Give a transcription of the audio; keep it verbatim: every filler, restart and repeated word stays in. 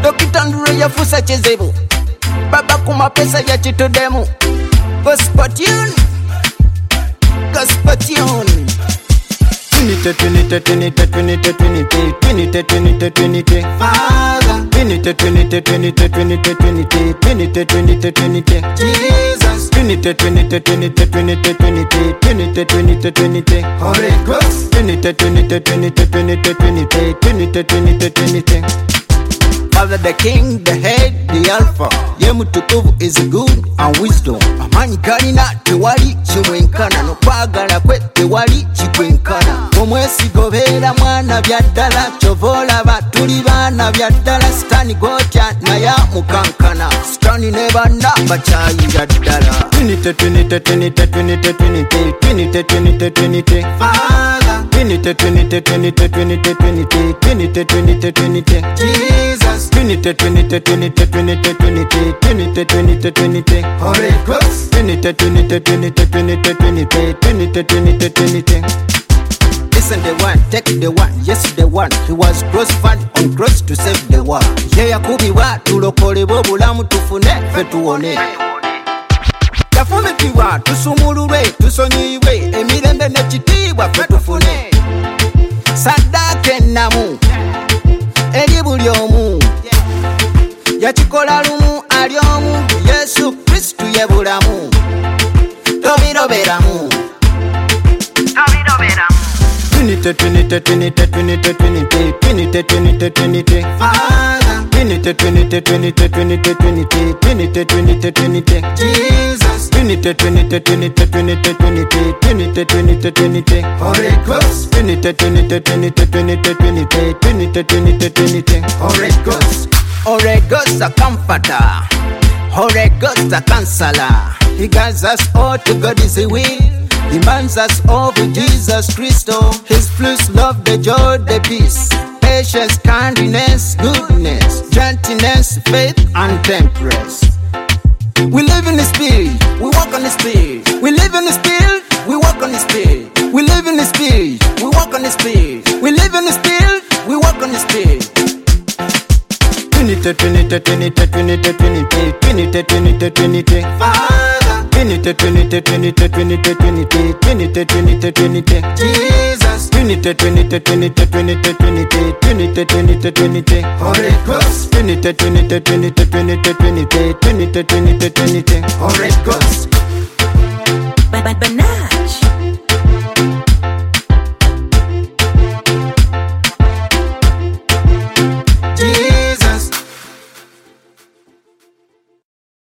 Dokitandure yafusa kizibu, baba kumapesa ya chitudemu. Gospel tune, gospel tune. Trinity, Trinity, Trinity, Trinity, Trinity, Trinity, Trinity, Trinity, Father, Trinity, Trinity, Trinity, Trinity, Trinity, Trinity, Trinity, Trinity, Jesus, Trinity, Trinity, Trinity, Trinity, Trinity, Trinity, Trinity, Trinity, Holy Ghost, Trinity, Trinity, Trinity, Trinity, Trinity, Trinity, Trinity, Trinity. Father the King, the Head, the Alpha. Ye mutukuvu is good and wisdom. Amanyi galina tewali kimwenkana, n'okwagala kwe tewali kikwenkana. Omwesigo beera mwana byaddala, kyova olaba tuli baana byaddala. Sitaani gwotya naye mukankana, Sitaani ne banna bakyayira ddala. Trinity, Trinity, Trinity, Trinity, Trinity, Trinity, Trinity, Trinity, Father, Trinity, Trinity, Trinity, Trinity, Trinity, Trinity, Trinity, Trinity, Jesus, Trinity, Trinity, Trinity, Trinity, Trinity, Trinity, Trinity, Trinity, Holy Ghost. Trinity, Trinity, Trinity, Trinity, Trinity, Trinity, Trinity, Trinity. Listen the one, take the one, yes the one. He was crucified on cross to save the world. Ye yakubibwa tulokolebwe obulamu tufune ffe tuwone. Yafumitibwa tusumululwe tusonyiyibwe emirembe n'ekitiibwa ffe tufune. Saddaaka ennamu eri buli omu, yakikola lumu ali omu, Yesu Kristu ye bulamu. Tobiroberamu, tobiroberamu. Trinity, Trinity, Trinity, Trinity, Trinity, Trinity, Trinity, Trinity, Father, Trinity, Trinity, Trinity, Trinity, Trinity, Trinity, Trinity, Trinity, Jesus, Trinity, Trinity, Trinity, Trinity, Trinity, Trinity, Trinity, Trinity, Holy Ghost, Trinity, Trinity, Trinity, Trinity, Trinity, Trinity, Trinity, Trinity, Holy Ghost, Holy Ghost a comforter, Holy Ghost a counselor. He guides us all to God is will. He binds us all with Jesus Christ. His fruits, love, the joy, the peace, patience, kindness, goodness, gentleness, faith, and temperance. We live in the Spirit, we walk on the Spirit. We live in the Spirit, we walk on the Spirit. We live in the Spirit, we walk on the Spirit. We live in the Spirit, we walk on the Spirit. Trinity, Trinity, Trinity, Trinity, Trinity, Trinity, Trinity, Trinity, Father, Trinity, Trinity, Trinity, Trinity, Trinity, Trinity, Trinity, Trinity, Jesus, Trinity, Trinity, Trinity, Trinity, Trinity, Trinity, Trinity, Trinity, Holy Ghost, Trinity, Trinity, Trinity, Trinity, Trinity, Trinity, Trinity, Trinity, Holy Ghost.